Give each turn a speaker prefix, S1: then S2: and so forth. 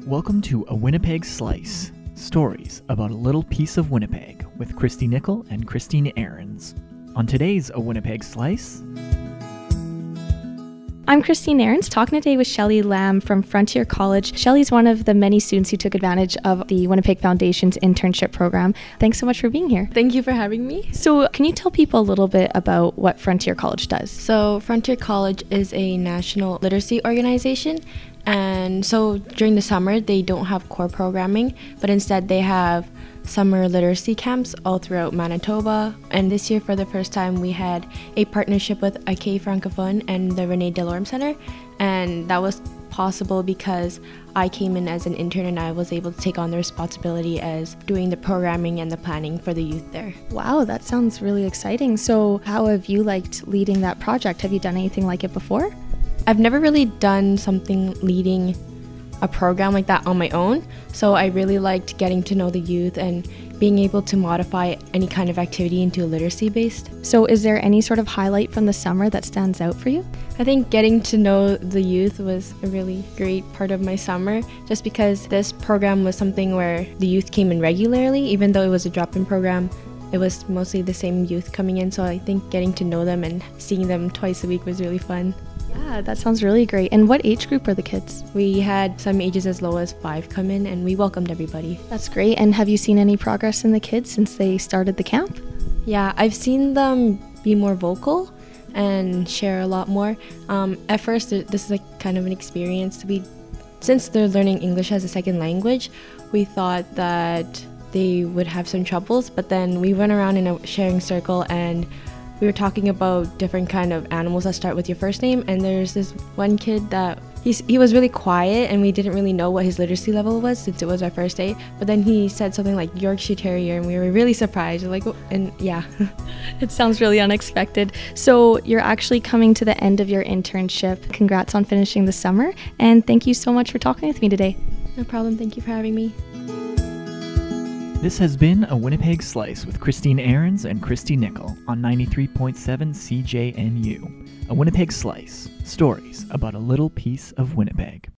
S1: Welcome to A Winnipeg Slice, stories about a little piece of Winnipeg with Christy Nickel and Christine Ahrens. On today's A Winnipeg Slice...
S2: I'm Christine Ahrens, talking today with Shelley Lamb from Frontier College. Shelley's one of the many students who took advantage of the Winnipeg Foundation's internship program. Thanks so much for being here.
S3: Thank you for having me.
S2: So can you tell people a little bit about what Frontier College does?
S3: So Frontier College is a national literacy organization. And so during the summer, they don't have core programming, but instead they have summer literacy camps all throughout Manitoba. And this year, for the first time, we had a partnership with IK Francophone and the René Delorme Center. And that was possible because I came in as an intern and I was able to take on the responsibility as doing the programming and the planning for the youth there.
S2: Wow, that sounds really exciting. So how have you liked leading that project? Have you done anything like it before?
S3: I've never really done something leading a program like that on my own, so I really liked getting to know the youth and being able to modify any kind of activity into literacy based.
S2: So is there any sort of highlight from the summer that stands out for you?
S3: I think getting to know the youth was a really great part of my summer, just because this program was something where the youth came in regularly. Even though it was a drop-in program, it was mostly the same youth coming in, so I think getting to know them and seeing them twice a week was really fun.
S2: Yeah, that sounds really great. And what age group are the kids?
S3: We had some ages as low as 5 come in, and we welcomed everybody.
S2: That's great. And have you seen any progress in the kids since they started the camp?
S3: Yeah, I've seen them be more vocal and share a lot more. At first, this is like kind of an experience. Since they're learning English as a second language, we thought that they would have some troubles, but then we went around in a sharing circle and we were talking about different kind of animals that start with your first name, and there's this one kid that he was really quiet and we didn't really know what his literacy level was since it was our first day, but then he said something like Yorkshire Terrier and we were really surprised, yeah.
S2: It sounds really unexpected. So you're actually coming to the end of your internship. Congrats on finishing the summer, and thank you so much for talking with me today.
S3: No problem, thank you for having me.
S1: This has been A Winnipeg Slice with Christine Ahrens and Christy Nickel on 93.7 CJNU. A Winnipeg Slice, stories about a little piece of Winnipeg.